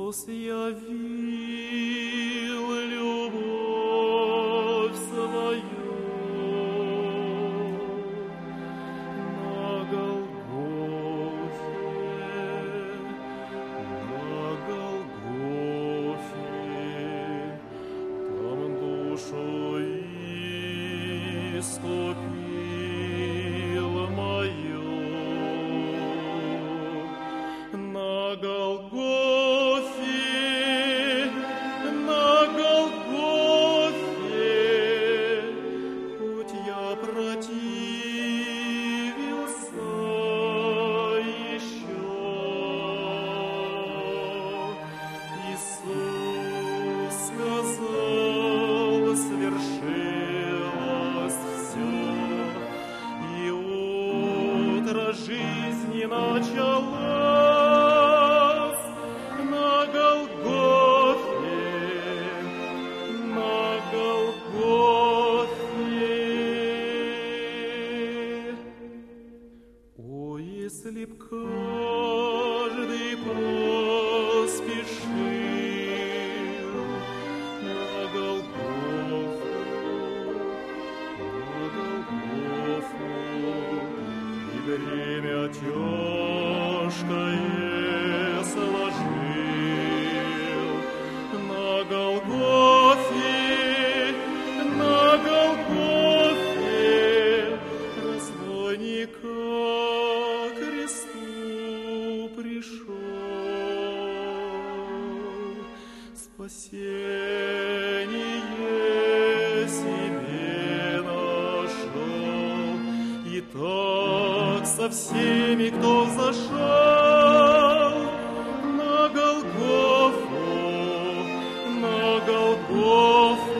Христос явил любовь свою на Голгофе, там душу искупил мою. На Голгофе, хоть я противился еще, Иисус сказал, свершилось все, и утро жизни началось на Голгофе, на Голгофе. О, если б каждый поспешил на Голгофу, и бремя тяжкое сложил на Голгофе, разбойника к кресту пришел, спасение себе нашел. И так со всеми, кто зашел на Голгофу, на Голгофу.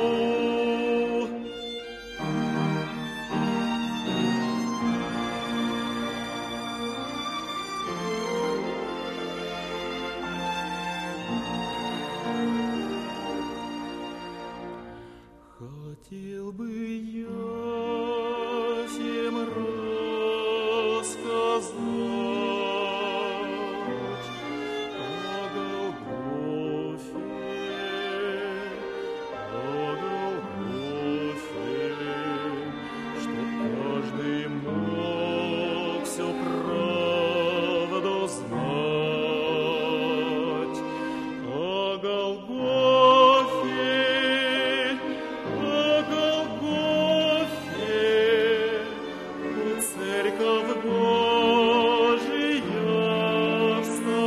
Хотел бы я всем рассказать о Голгофе, чтоб каждый мог всю правду знать о Голгофе. Церковь Божия,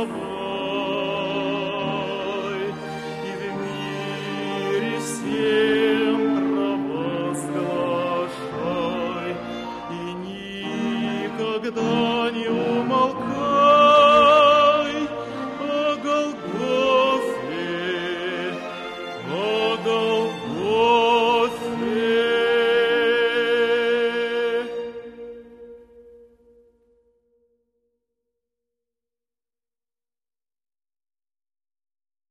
вставай, и в мире всем провозглашай, и никогда